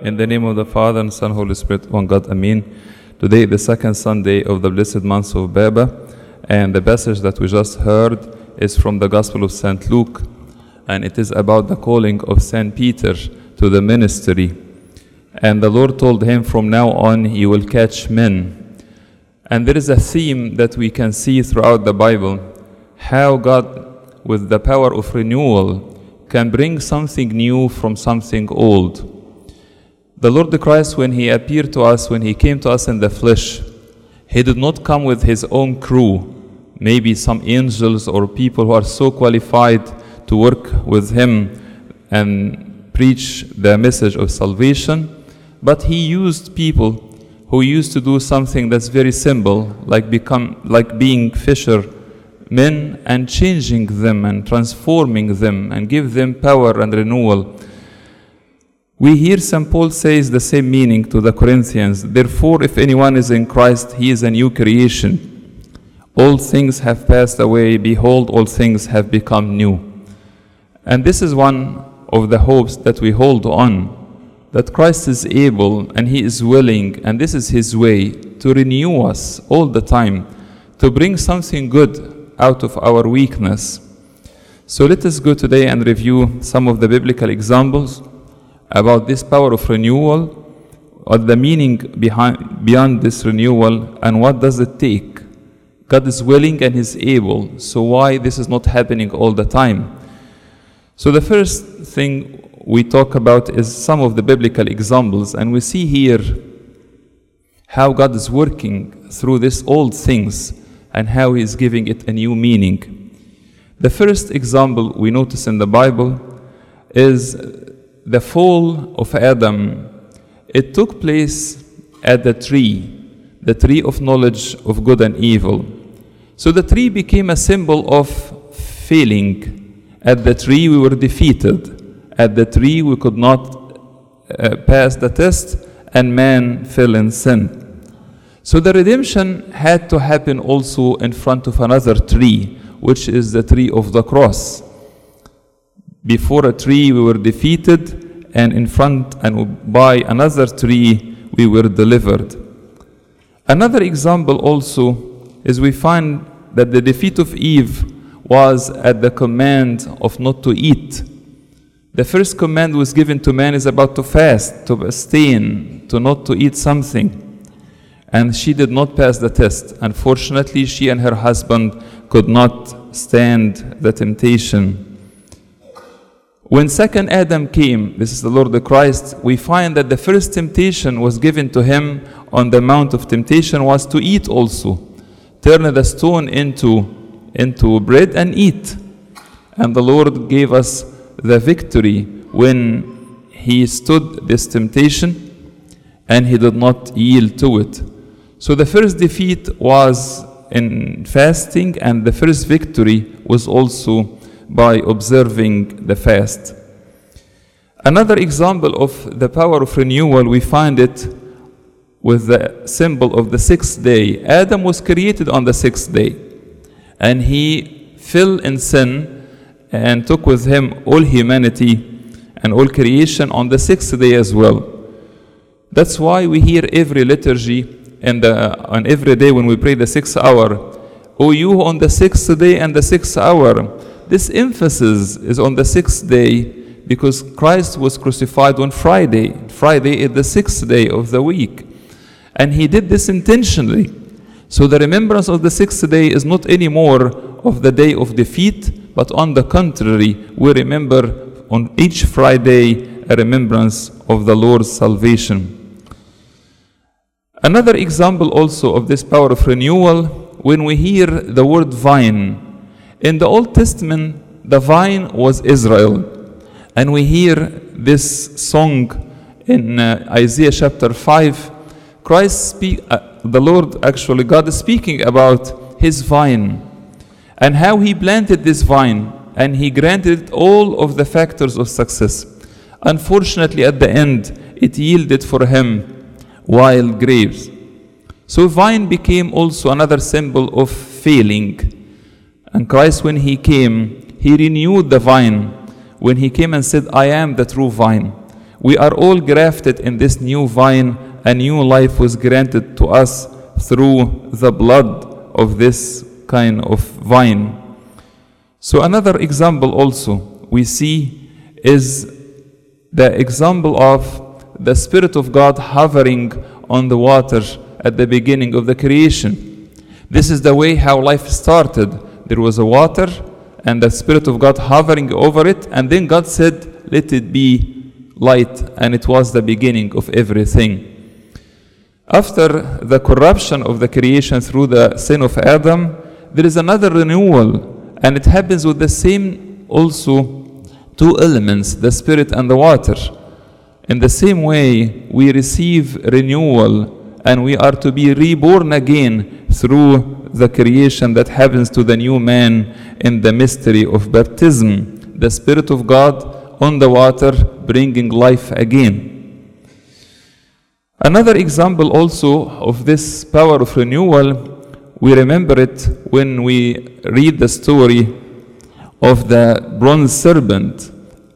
In the name of the Father, and Son, Holy Spirit, one God, Amen. Today, the second Sunday of the blessed month of Baba, and the passage that we just heard is from the Gospel of St. Luke, and it is about the calling of St. Peter to the ministry. And the Lord told him, from now on, you will catch men. And there is a theme that we can see throughout the Bible, how God, with the power of renewal, can bring something new from something old. The Lord Christ, when He appeared to us, when He came to us in the flesh, He did not come with His own crew, maybe some angels or people who are so qualified to work with Him and preach the message of salvation, but He used people who used to do something that's very simple, like being fishermen, and changing them and transforming them and give them power and renewal. We hear St. Paul says the same meaning to the Corinthians. Therefore, if anyone is in Christ, he is a new creation. All things have passed away. Behold, all things have become new. And this is one of the hopes that we hold on, that Christ is able and He is willing, and this is His way, to renew us all the time, to bring something good out of our weakness. So let us go today and review some of the biblical examples about this power of renewal, what the meaning beyond this renewal, and what does it take. God is willing and He's able, so why this is not happening all the time? So the first thing we talk about is some of the biblical examples, and we see here how God is working through these old things and how He is giving it a new meaning. The first example we notice in the Bible is the fall of Adam. It took place at the tree of knowledge of good and evil. So the tree became a symbol of failing. At the tree we were defeated. At the tree we could not pass the test, and man fell in sin. So the redemption had to happen also in front of another tree, which is the tree of the cross. Before a tree we were defeated, and in front and by another tree we were delivered. Another example also is we find that the defeat of Eve was at the command of not to eat. The first command was given to man is about to fast, to abstain, to not to eat something. And she did not pass the test. Unfortunately, she and her husband could not stand the temptation. When second Adam came, this is the Lord Christ, we find that the first temptation was given to him on the Mount of Temptation was to eat also. Turn the stone into bread and eat. And the Lord gave us the victory when He stood this temptation and He did not yield to it. So the first defeat was in fasting, and the first victory was also by observing the fast. Another example of the power of renewal, we find it with the symbol of the sixth day. Adam was created on the sixth day, and he fell in sin and took with him all humanity and all creation on the sixth day as well. That's why we hear every liturgy on every day when we pray the 6th hour, O you on the 6th day and the 6th hour. This emphasis is on the 6th day because Christ was crucified on Friday. Friday is the 6th day of the week. And He did this intentionally. So the remembrance of the 6th day is not anymore of the day of defeat, but on the contrary, we remember on each Friday a remembrance of the Lord's salvation. Another example also of this power of renewal, when we hear the word vine. In the Old Testament, the vine was Israel. And we hear this song in Isaiah chapter 5. God is speaking about His vine and how He planted this vine, and He granted all of the factors of success. Unfortunately, at the end, it yielded for Him wild grapes. So vine became also another symbol of failing. And Christ, when He came, He renewed the vine. When He came and said, I am the true vine. We are all grafted in this new vine. A new life was granted to us through the blood of this kind of vine. So another example also we see is the example of the Spirit of God hovering on the water at the beginning of the creation. This is the way how life started. There was a water and the Spirit of God hovering over it, and then God said, "Let it be light," and it was the beginning of everything. After the corruption of the creation through the sin of Adam, there is another renewal, and it happens with the same also two elements, the Spirit and the water. In the same way, we receive renewal, and we are to be reborn again through the creation that happens to the new man in the mystery of baptism. The Spirit of God on the water bringing life again. Another example also of this power of renewal, we remember it when we read the story of the bronze serpent.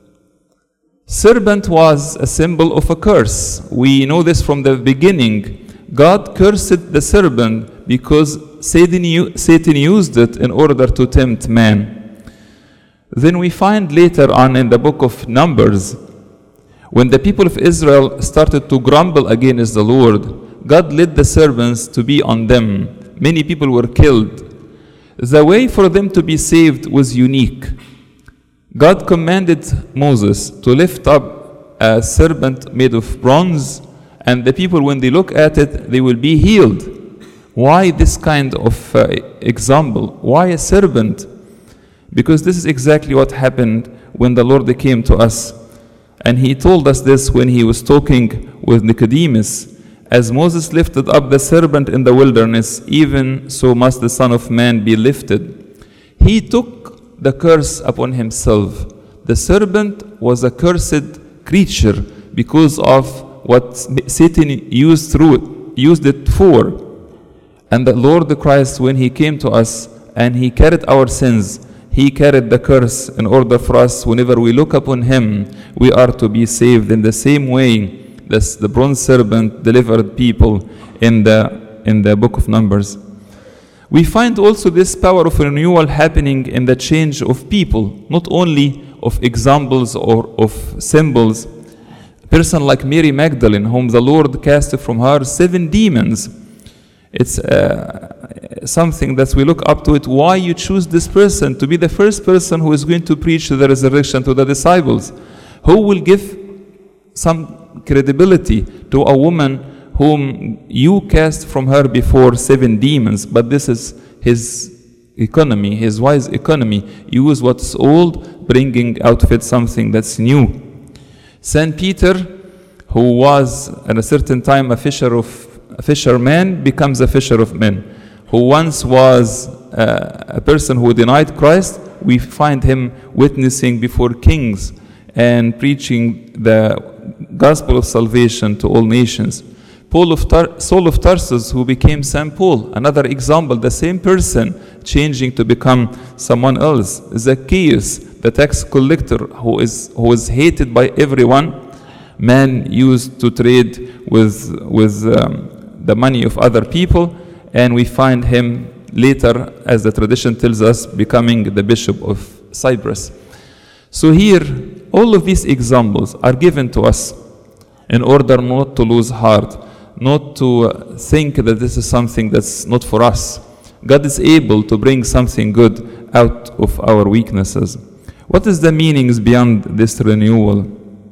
Serpent was a symbol of a curse. We know this from the beginning. God cursed the serpent because Satan used it in order to tempt man. Then we find later on in the book of Numbers, when the people of Israel started to grumble against the Lord, God led the serpents to be on them. Many people were killed. The way for them to be saved was unique. God commanded Moses to lift up a serpent made of bronze, and the people, when they look at it, they will be healed. Why this kind of example? Why a serpent? Because this is exactly what happened when the Lord came to us. And he told us this when he was talking with Nicodemus. As Moses lifted up the serpent in the wilderness, even so must the Son of Man be lifted. He took the curse upon himself. The serpent was a cursed creature because of what Satan used it for. And the Lord Christ, when he came to us and he carried our sins, he carried the curse in order for us, whenever we look upon him, we are to be saved. In the same way, the bronze serpent delivered people in the book of Numbers. We find also this power of renewal happening in the change of people, not only of examples or of symbols. A person like Mary Magdalene, whom the Lord cast from her 7 demons. It's something that we look up to it. Why you choose this person to be the first person who is going to preach the resurrection to the disciples? Who will give some credibility to a woman whom you cast from her before 7 demons? But this is his economy, his wise economy. Use what's old, bringing out of it something that's new. Saint Peter, who was at a certain time a fisherman, becomes a fisher of men. Who once was a person who denied Christ, we find him witnessing before kings and preaching the gospel of salvation to all nations. Saul of Tarsus, who became St. Paul, another example, the same person changing to become someone else. Zacchaeus, the tax collector, who is hated by everyone. Man used to trade with the money of other people, and we find him later, as the tradition tells us, becoming the Bishop of Cyprus. So here, all of these examples are given to us in order not to lose heart, not to think that this is something that's not for us. God is able to bring something good out of our weaknesses. What is the meanings beyond this renewal?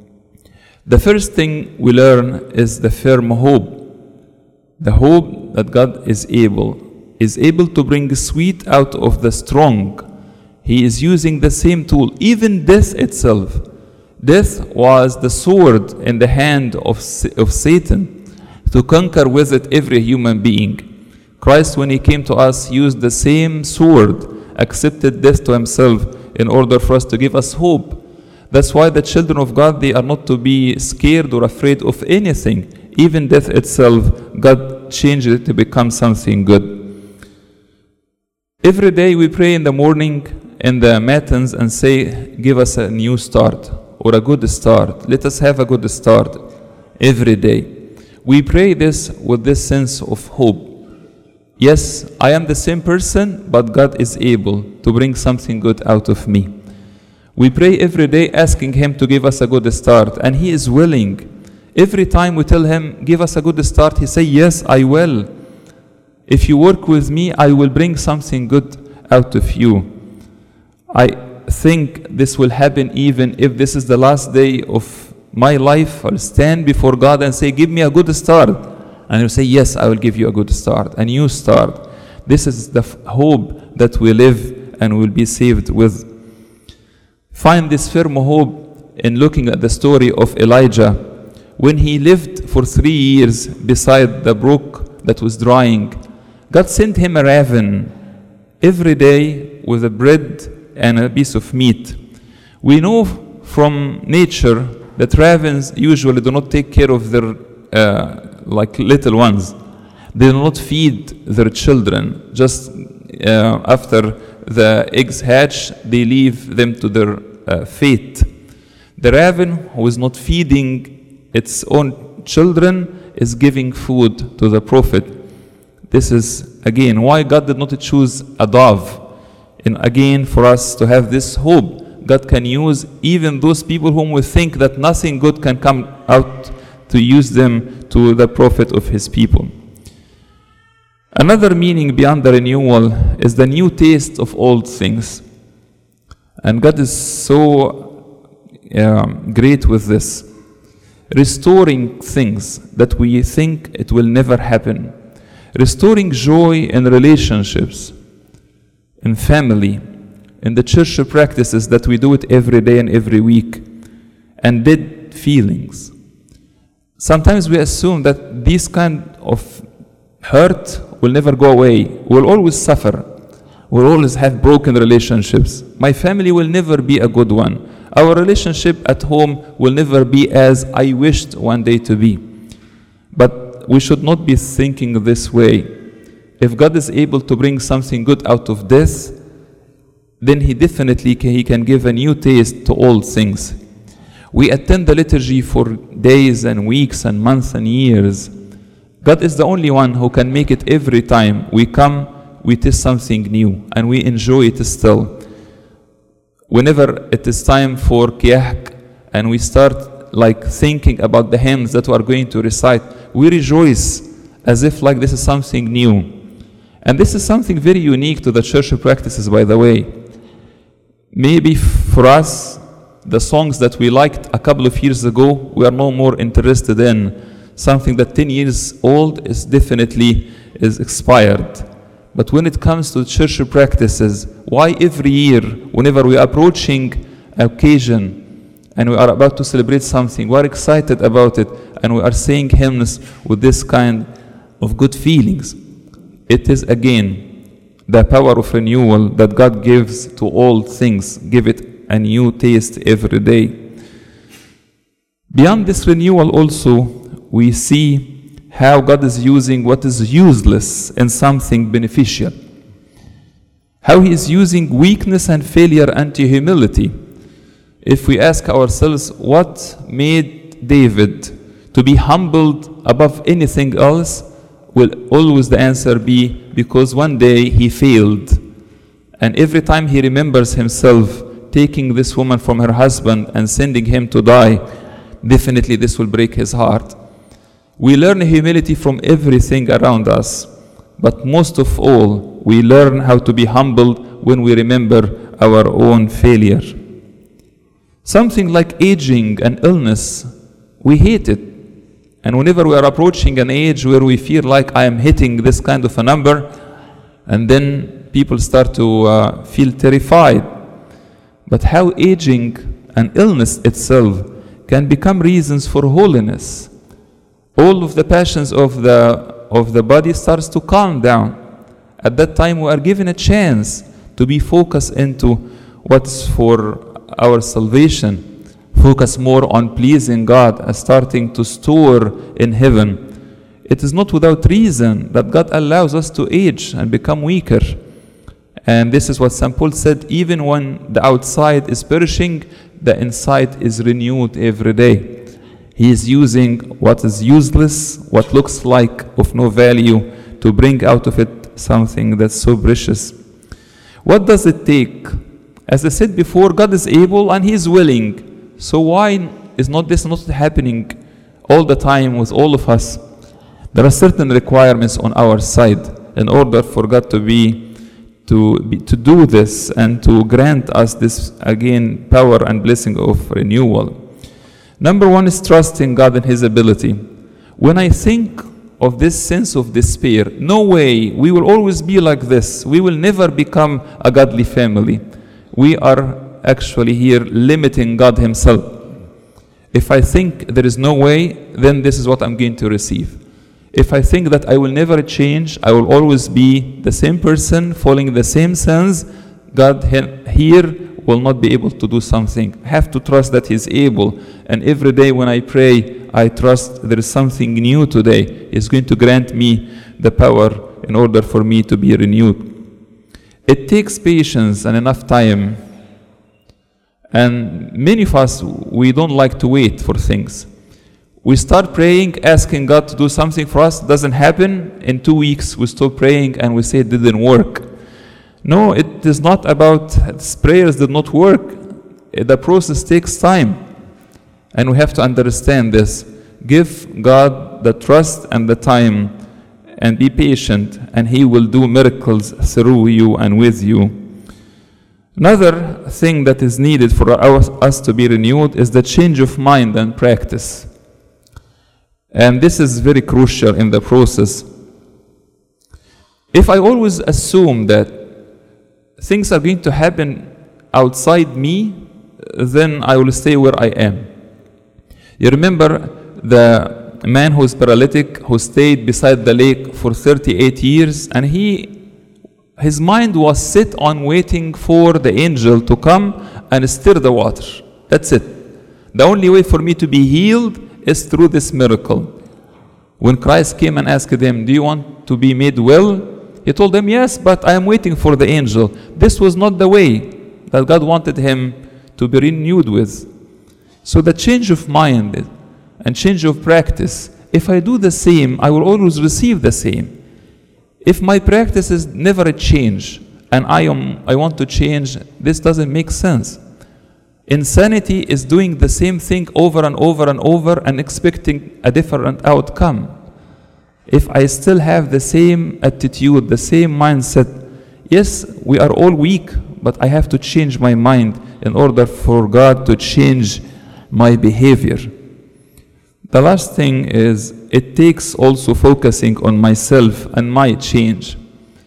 The first thing we learn is the firm hope. The hope that God is able to bring sweet out of the strong. He is using the same tool, even death itself. Death was the sword in the hand of Satan to conquer with it every human being. Christ, when he came to us, used the same sword, accepted death to himself in order for us to give us hope. That's why the children of God, they are not to be scared or afraid of anything. Even death itself, God changed it to become something good. Every day we pray in the morning, in the matins, and say, give us a new start. or a good start. Let us have a good start every day. We pray this with this sense of hope. Yes, I am the same person, but God is able to bring something good out of me. We pray every day asking Him to give us a good start, and He is willing. Every time we tell Him, give us a good start, He says, yes, I will. If you work with me, I will bring something good out of you. I think this will happen even if this is the last day of my life. I'll stand before God and say, give me a good start. And He'll say, yes, I will give you a good start, a new start. This is the hope that we live and will be saved with. Find this firm hope in looking at the story of Elijah. When he lived for 3 years beside the brook that was drying, God sent him a raven every day with a bread and a piece of meat. We know from nature that ravens usually do not take care of their like little ones. They do not feed their children. Just after the eggs hatch, they leave them to their fate. The raven who is not feeding its own children is giving food to the prophet. This is again why God did not choose a dove. And again, for us to have this hope, God can use even those people whom we think that nothing good can come out, to use them to the profit of His people. Another meaning beyond the renewal is the new taste of old things. And God is so great with this. Restoring things that we think it will never happen. Restoring joy in relationships, in family, in the church practices that we do it every day and every week, and dead feelings. Sometimes we assume that this kind of hurt will never go away. We'll always suffer. We'll always have broken relationships. My family will never be a good one. Our relationship at home will never be as I wished one day to be. But we should not be thinking this way. If God is able to bring something good out of this, then He can give a new taste to all things. We attend the liturgy for days and weeks and months and years. God is the only one who can make it every time we come, we taste something new and we enjoy it still. Whenever it is time for Kiahk and we start like thinking about the hymns that we are going to recite, we rejoice as if like this is something new. And this is something very unique to the church practices, by the way. Maybe for us, the songs that we liked a couple of years ago, we are no more interested in. Something that 10 years old is definitely expired. But when it comes to church practices, why every year, whenever we are approaching an occasion and we are about to celebrate something, we are excited about it and we are saying hymns with this kind of good feelings? It is again the power of renewal that God gives to all things. Give it a new taste every day. Beyond this renewal also, we see how God is using what is useless in something beneficial. How He is using weakness and failure unto humility. If we ask ourselves what made David to be humbled above anything else, will always the answer be because one day he failed. And every time he remembers himself taking this woman from her husband and sending him to die, definitely this will break his heart. We learn humility from everything around us, but most of all, we learn how to be humbled when we remember our own failure. Something like aging and illness, we hate it. And whenever we are approaching an age where we feel like I am hitting this kind of a number, and then people start to feel terrified. But how aging and illness itself can become reasons for holiness. All of the passions of the body starts to calm down. At that time we are given a chance to be focused into what's for our salvation. Focus more on pleasing God and starting to store in heaven. It is not without reason that God allows us to age and become weaker. And this is what St. Paul said, even when the outside is perishing, the inside is renewed every day. He is using what is useless, what looks like of no value, to bring out of it something that's so precious. What does it take? As I said before, God is able and He is willing. So why is this not happening all the time with all of us? There are certain requirements on our side in order for God to do this and to grant us this, again, power and blessing of renewal. Number one is trusting God and His ability. When I think of this sense of despair, no way, we will always be like this. We will never become a godly family. We are actually here limiting God Himself. If I think there is no way, then this is what I'm going to receive. If I think that I will never change, I will always be the same person, following the same sins, God here will not be able to do something. I have to trust that He's able. And every day when I pray, I trust there is something new today. He's going to grant me the power in order for me to be renewed. It takes patience and enough time. And many of us, we don't like to wait for things. We start praying, asking God to do something for us. Doesn't happen. In 2 weeks, we stop praying and we say it didn't work. No, it is not about prayers did not work. The process takes time. And we have to understand this. Give God the trust and the time and be patient, and He will do miracles through you and with you. Another thing that is needed for us to be renewed is the change of mind and practice. And this is very crucial in the process. If I always assume that things are going to happen outside me, then I will stay where I am. You remember the man who is paralytic, who stayed beside the lake for 38 years, and his mind was set on waiting for the angel to come and stir the water. That's it. The only way for me to be healed is through this miracle. When Christ came and asked him, do you want to be made well? He told him, yes, but I am waiting for the angel. This was not the way that God wanted him to be renewed with. So the change of mind and change of practice, if I do the same, I will always receive the same. If my practice is never a change and I want to change, this doesn't make sense. Insanity is doing the same thing over and over and over and expecting a different outcome. If I still have the same attitude, the same mindset, yes, we are all weak, but I have to change my mind in order for God to change my behavior. The last thing is, it takes also focusing on myself and my change.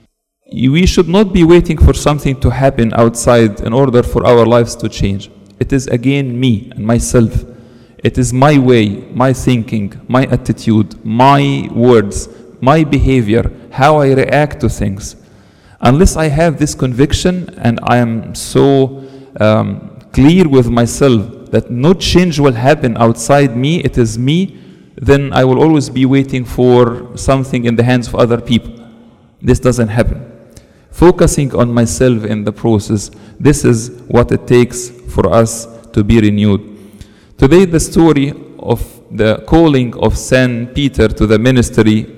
We should not be waiting for something to happen outside in order for our lives to change. It is again me and myself. It is my way, my thinking, my attitude, my words, my behavior, how I react to things. Unless I have this conviction and I am so clear with myself that no change will happen outside me, it is me, then I will always be waiting for something in the hands of other people. This doesn't happen. Focusing on myself in the process, this is what it takes for us to be renewed. Today, the story of the calling of Saint Peter to the ministry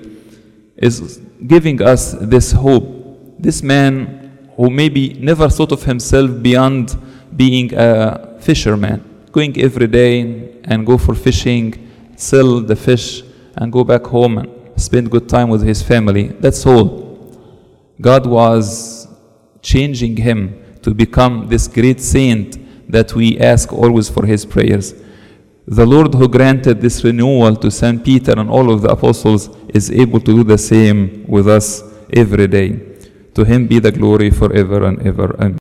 is giving us this hope. This man who maybe never thought of himself beyond being a fisherman, going every day and go for fishing, sell the fish, and go back home and spend good time with his family. That's all. God was changing him to become this great saint that we ask always for his prayers. The Lord who granted this renewal to St. Peter and all of the apostles is able to do the same with us every day. To him be the glory forever and ever. Amen.